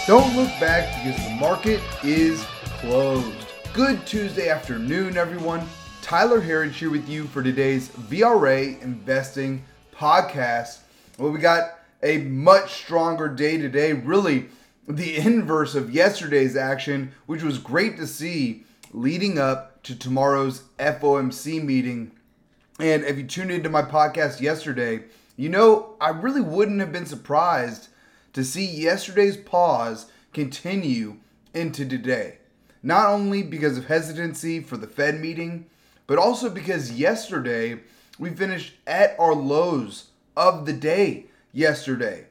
Don't look back because the market is closed. Good Tuesday afternoon, everyone. Tyler Herriage here with you for today's VRA Investing Podcast. Well, we got a much stronger day today, really the inverse of yesterday's action, which was great to see leading up to tomorrow's FOMC meeting. And if you tuned into my podcast yesterday, you know I really wouldn't have been surprised to see yesterday's pause continue into today. Not only because of hesitancy for the Fed meeting, but also because yesterday we finished at our lows of the day yesterday.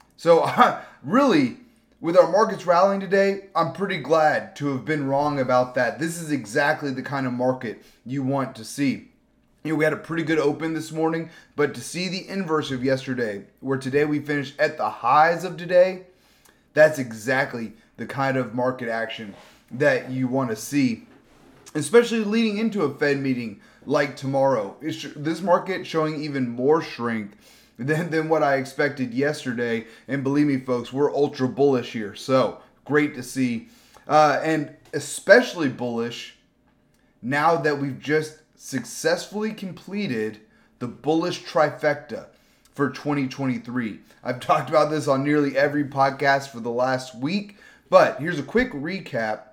So really, with our markets rallying today, I'm pretty glad to have been wrong about that. This is exactly the kind of market you want to see. You know, we had a pretty good open this morning, but to see the inverse of yesterday, where today we finished at the highs of today, that's exactly the kind of market action that you want to see, especially leading into a Fed meeting like tomorrow. This market showing even more strength than what I expected yesterday, and believe me, folks, we're ultra bullish here, so great to see, and especially bullish now that we've just successfully completed the bullish trifecta for 2023. I've talked about this on nearly every podcast for the last week, but here's a quick recap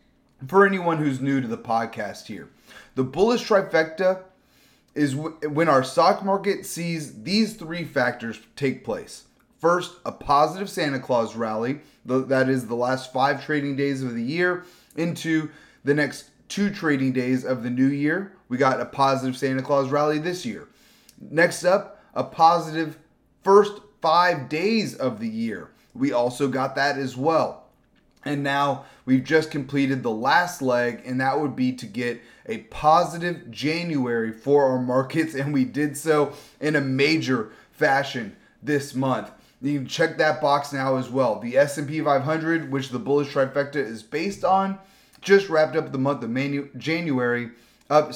for anyone who's new to the podcast here. The bullish trifecta is when our stock market sees these three factors take place. First, a positive Santa Claus rally, that is the last 5 trading days of the year into the next 2 trading days of the new year. We got a positive Santa Claus rally this year. Next up, a positive first 5 days of the year. We also got that as well. And now we've just completed the last leg, and that would be to get a positive January for our markets, and we did so in a major fashion this month. You can check that box now as well. The S&P 500, which the bullish trifecta is based on, just wrapped up the month of January, up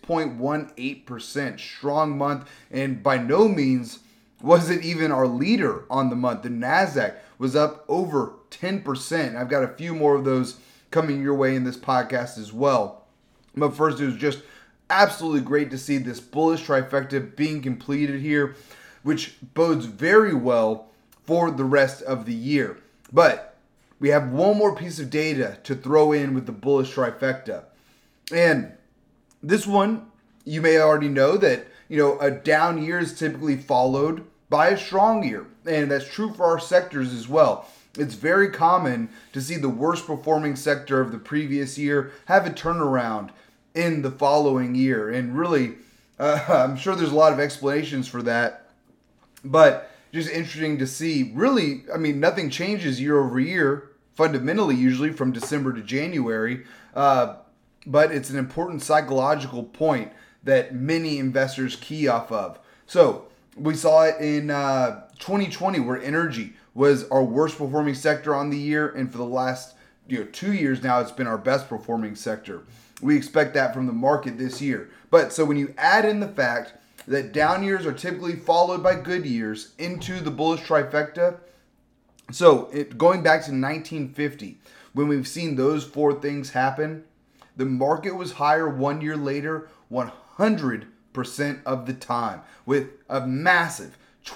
6.18%. Strong month, and by no means was it even our leader on the month. The NASDAQ was up over 10%. I've got a few more of those coming your way in this podcast as well. But first, it was just absolutely great to see this bullish trifecta being completed here, which bodes very well for the rest of the year. But we have one more piece of data to throw in with the bullish trifecta. And this one, you may already know that, a down year is typically followed by a strong year. And that's true for our sectors as well. It's very common to see the worst performing sector of the previous year have a turnaround in the following year. And really, I'm sure there's a lot of explanations for that. But just interesting to see. Really, nothing changes year over year, fundamentally, usually from December to January. But it's an important psychological point that many investors key off of. So we saw it in 2020, where energy was our worst performing sector on the year. And for the last 2 years now, it's been our best performing sector. We expect that from the market this year. But so when you add in the fact that down years are typically followed by good years into the bullish trifecta. So going back to 1950, when we've seen those 4 things happen, the market was higher 1 year later 100% of the time, with a massive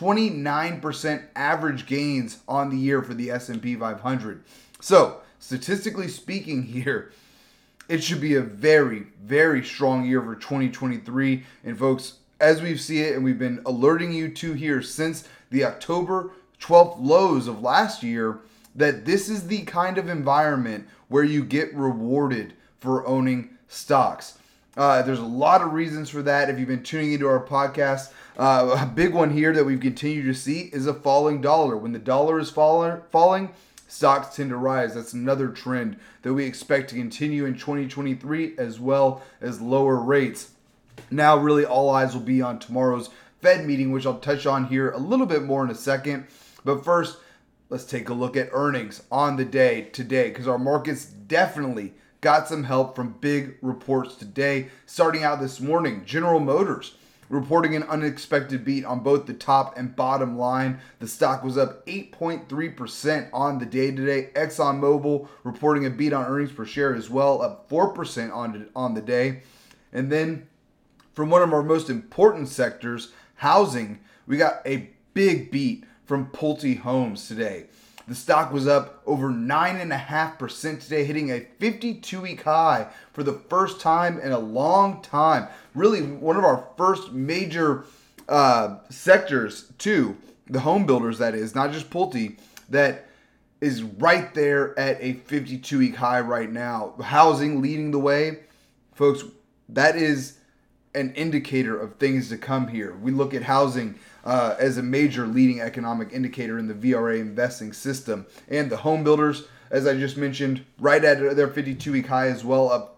29% average gains on the year for the S&P 500. So statistically speaking here, it should be a very, very strong year for 2023. And folks, as we've seen it and we've been alerting you to here since the October 12th lows of last year, that this is the kind of environment where you get rewarded for owning stocks. There's a lot of reasons for that. If you've been tuning into our podcast, a big one here that we've continued to see is a falling dollar. When the dollar is falling, stocks tend to rise. That's another trend that we expect to continue in 2023, as well as lower rates. Now, really, all eyes will be on tomorrow's Fed meeting, which I'll touch on here a little bit more in a second. But first, let's take a look at earnings on the day today, because our markets definitely got some help from big reports today. Starting out this morning, General Motors reporting an unexpected beat on both the top and bottom line. The stock was up 8.3% on the day today. ExxonMobil reporting a beat on earnings per share as well, up 4% on the day. And then from one of our most important sectors, housing, we got a big beat from Pulte Homes today. The stock was up over 9.5% today, hitting a 52-week high for the first time in a long time. Really one of our first major sectors too, the home builders that is, not just Pulte, that is right there at a 52-week high right now. Housing leading the way. Folks, that is an indicator of things to come here. We look at housing as a major leading economic indicator in the VRA investing system. And the home builders, as I just mentioned, right at their 52-week high as well, up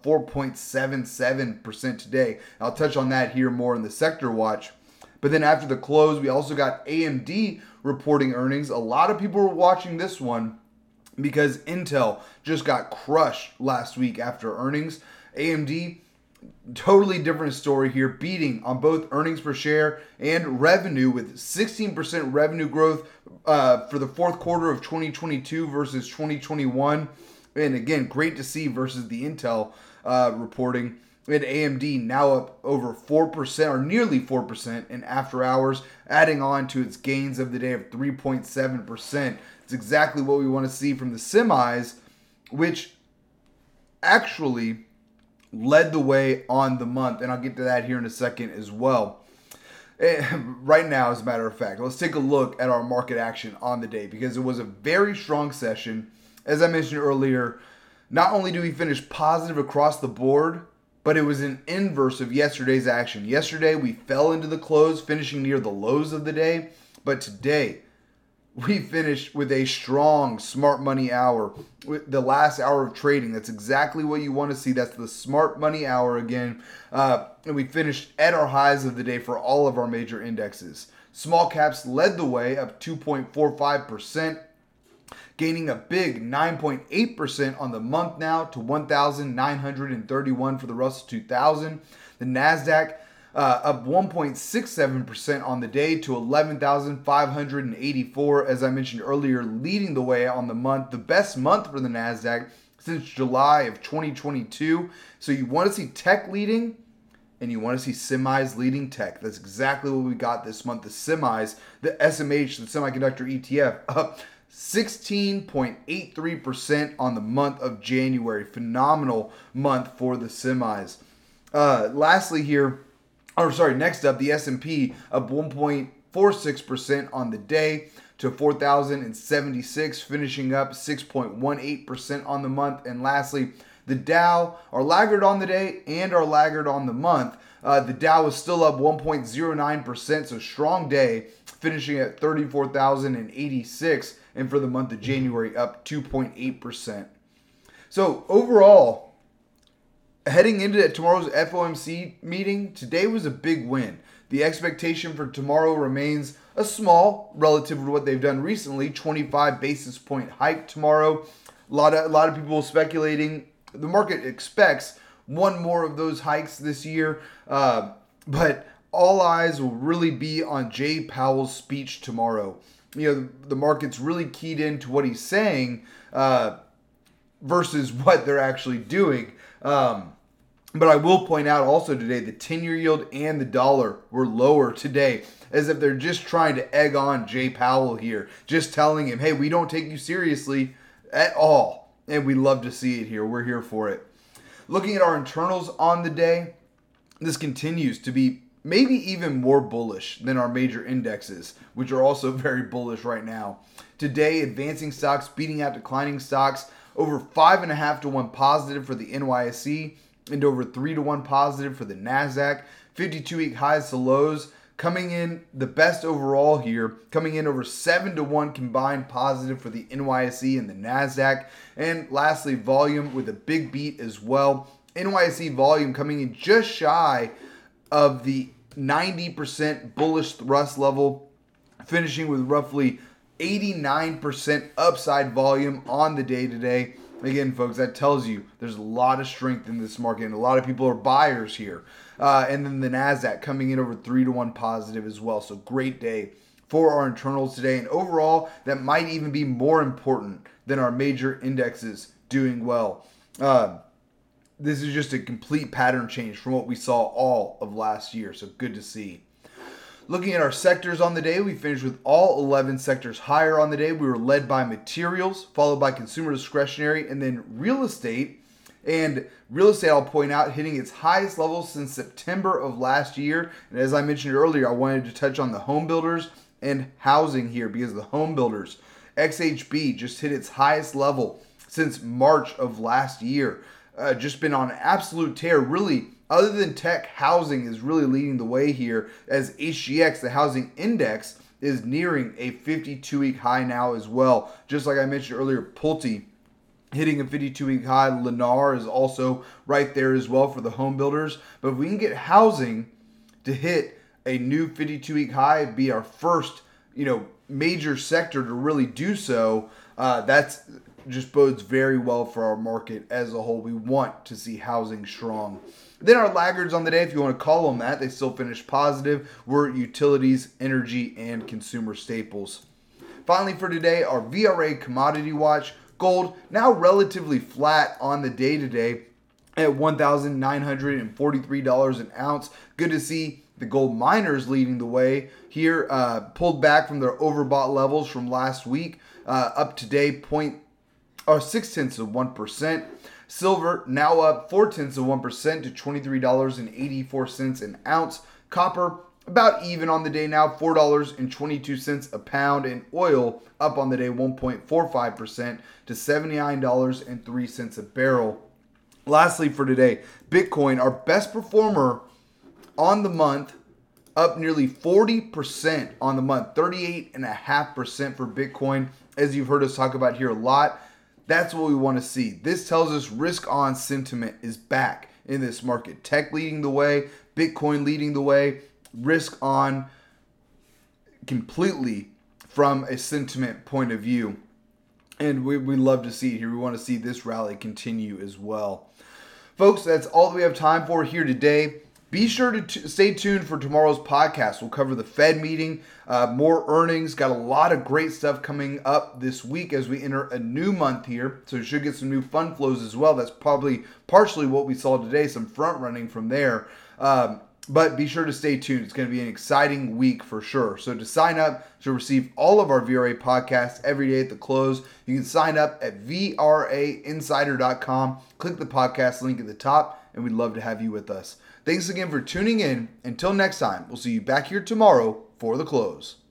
4.77% today. I'll touch on that here more in the sector watch. But then after the close, we also got AMD reporting earnings. A lot of people were watching this one because Intel just got crushed last week after earnings. AMD, totally different story here, beating on both earnings per share and revenue with 16% revenue growth for the fourth quarter of 2022 versus 2021. And again, great to see versus the Intel reporting. And AMD now up over 4% or nearly 4% in after hours, adding on to its gains of the day of 3.7%. It's exactly what we want to see from the semis, which actually led the way on the month, and I'll get to that here in a second as well. Right now, as a matter of fact, let's take a look at our market action on the day because it was a very strong session. As I mentioned earlier, not only do we finish positive across the board, but it was an inverse of yesterday's action. Yesterday, we fell into the close, finishing near the lows of the day, but today, we finished with a strong smart money hour, with the last hour of trading. That's exactly what you want to see. That's the smart money hour again. And we finished at our highs of the day for all of our major indexes. Small caps led the way, up 2.45%, gaining a big 9.8% on the month now to 1,931 for the Russell 2000. The NASDAQ up 1.67% on the day to 11,584, as I mentioned earlier, leading the way on the month. The best month for the NASDAQ since July of 2022. So you want to see tech leading, and you want to see semis leading tech. That's exactly what we got this month. The semis, the SMH, the semiconductor ETF, up 16.83% on the month of January. Phenomenal month for the semis. Next up, the S&P up 1.46% on the day to 4,076, finishing up 6.18% on the month. And lastly, the Dow, our laggard on the day and our laggard on the month. The Dow was still up 1.09%, so strong day, finishing at 34,086, and for the month of January, up 2.8%. So overall, heading into tomorrow's FOMC meeting, today was a big win. The expectation for tomorrow remains a small, relative to what they've done recently, 25 basis point hike tomorrow. A lot of people speculating. The market expects one more of those hikes this year, but all eyes will really be on Jay Powell's speech tomorrow. You know, the market's really keyed into what he's saying versus what they're actually doing. But I will point out also today, the 10-year yield and the dollar were lower today, as if they're just trying to egg on Jay Powell here, just telling him, hey, we don't take you seriously at all. And we love to see it here. We're here for it. Looking at our internals on the day, this continues to be maybe even more bullish than our major indexes, which are also very bullish right now. Today, advancing stocks beating out declining stocks, over 5.5 to 1 positive for the NYSE, and over 3 to 1 positive for the NASDAQ. 52-week highs to lows, coming in the best overall here, coming in over 7 to 1 combined positive for the NYSE and the NASDAQ. And lastly, volume with a big beat as well. NYSE volume coming in just shy of the 90% bullish thrust level, finishing with roughly 89% upside volume on the day today. Again, folks, that tells you there's a lot of strength in this market, and a lot of people are buyers here. And then the NASDAQ coming in over 3-1 positive as well. So great day for our internals today. And overall, that might even be more important than our major indexes doing well. This is just a complete pattern change from what we saw all of last year. So good to see. Looking at our sectors on the day, we finished with all 11 sectors higher on the day. We were led by materials, followed by consumer discretionary, and then real estate. And real estate, I'll point out, hitting its highest level since September of last year. And as I mentioned earlier, I wanted to touch on the home builders and housing here because the home builders, XHB, just hit its highest level since March of last year. Just been on an absolute tear, really. Other than tech, housing is really leading the way here as HGX, the housing index, is nearing a 52-week high now as well. Just like I mentioned earlier, Pulte hitting a 52-week high. Lennar is also right there as well for the home builders. But if we can get housing to hit a new 52-week high, it'd be our first, major sector to really do so. That's just bodes very well for our market as a whole. We want to see housing strong. Then our laggards on the day, if you want to call them that, they still finished positive, were utilities, energy, and consumer staples. Finally for today, our VRA commodity watch. Gold now relatively flat on the day today at $1,943 an ounce. Good to see the gold miners leading the way here, pulled back from their overbought levels from last week, up today 0.6%. Silver now up 0.4% to $23.84 an ounce. Copper about even on the day now, $4.22 a pound. And oil up on the day 1.45% to $79.03 a barrel. Lastly for today, Bitcoin, our best performer on the month, up nearly 40% on the month, 38.5% for Bitcoin, as you've heard us talk about here a lot. That's what we want to see. This tells us risk-on sentiment is back in this market. Tech leading the way, Bitcoin leading the way, risk-on completely from a sentiment point of view. And we love to see it here. We want to see this rally continue as well. Folks, that's all that we have time for here today. Be sure to stay tuned for tomorrow's podcast. We'll cover the Fed meeting, more earnings. Got a lot of great stuff coming up this week as we enter a new month here. So we should get some new fund flows as well. That's probably partially what we saw today, some front running from there. But be sure to stay tuned. It's going to be an exciting week for sure. So to sign up to receive all of our VRA podcasts every day at the close, you can sign up at VRAinsider.com. Click the podcast link at the top, and we'd love to have you with us. Thanks again for tuning in. Until next time, we'll see you back here tomorrow for the close.